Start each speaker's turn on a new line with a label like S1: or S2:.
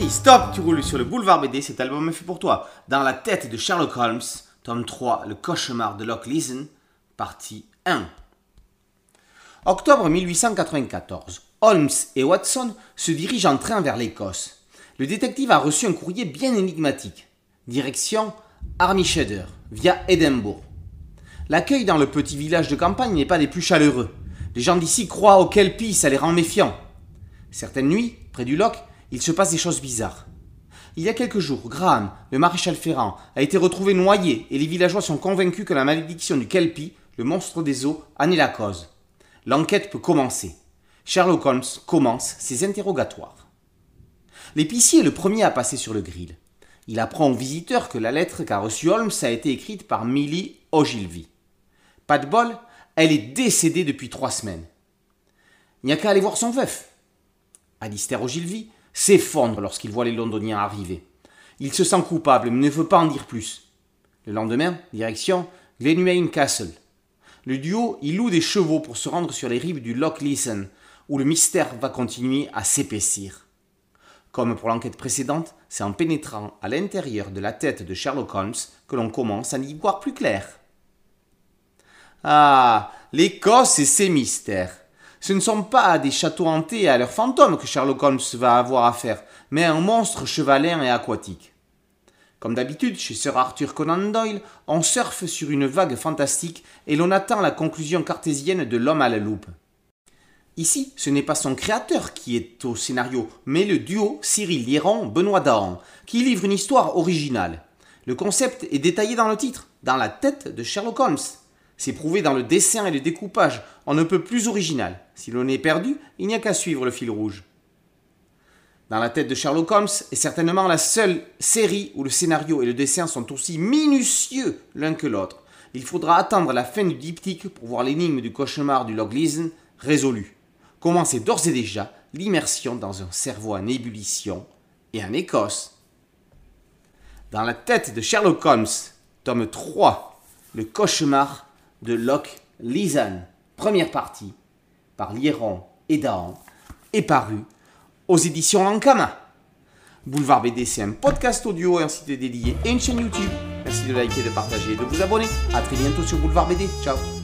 S1: fini, stop, tu roules sur le boulevard BD, cet album est fait pour toi. Dans la tête de Sherlock Holmes, tome 3, Le cauchemar de Loch Leeson, partie 1. Octobre 1894, Holmes et Watson se dirigent en train vers l'Écosse. Le détective a reçu un courrier bien énigmatique. Direction Armyshedder, via Édimbourg. L'accueil dans le petit village de campagne n'est pas des plus chaleureux. Les gens d'ici croient aux kelpies, ça les rend méfiants. Certaines nuits, près du loch, il se passe des choses bizarres. Il y a quelques jours, Graham, le maréchal ferrant, a été retrouvé noyé et les villageois sont convaincus que la malédiction du kelpie, le monstre des eaux, en est la cause. L'enquête peut commencer. Sherlock Holmes commence ses interrogatoires. L'épicier est le premier à passer sur le grill. Il apprend au visiteur que la lettre qu'a reçue Holmes a été écrite par Millie Ogilvy. Pas de bol, elle est décédée depuis 3 semaines. Il n'y a qu'à aller voir son veuf. Alistair Ogilvy s'effondre lorsqu'il voit les Londoniens arriver. Il se sent coupable mais ne veut pas en dire plus. Le lendemain, direction Glenwayne Castle. Le duo y loue des chevaux pour se rendre sur les rives du Loch Leeson, où le mystère va continuer à s'épaissir. Comme pour l'enquête précédente, c'est en pénétrant à l'intérieur de la tête de Sherlock Holmes que l'on commence à y voir plus clair. Ah, l'Écosse et ses mystères. Ce ne sont pas des châteaux hantés et à leurs fantômes que Sherlock Holmes va avoir affaire, mais un monstre chevalin et aquatique. Comme d'habitude, chez Sir Arthur Conan Doyle, on surfe sur une vague fantastique et l'on attend la conclusion cartésienne de l'homme à la loupe. Ici, ce n'est pas son créateur qui est au scénario, mais le duo Cyril Liéron-Benoît Dahan, qui livre une histoire originale. Le concept est détaillé dans le titre, dans la tête de Sherlock Holmes. C'est prouvé dans le dessin et le découpage, on ne peut plus original. Si l'on est perdu, il n'y a qu'à suivre le fil rouge. Dans la tête de Sherlock Holmes est certainement la seule série où le scénario et le dessin sont aussi minutieux l'un que l'autre. Il faudra attendre la fin du diptyque pour voir l'énigme du cauchemar du Loch Leeson résolue. Commencez d'ores et déjà l'immersion dans un cerveau en ébullition et en Écosse. Dans la tête de Sherlock Holmes, tome 3, Le cauchemar de Loch Leeson, première partie, par Liéron et Dahan, est paru aux éditions Ankama. Boulevard BD, c'est un podcast audio et un site dédié et une chaîne YouTube. Merci de liker, de partager et de vous abonner. A très bientôt sur Boulevard BD. Ciao.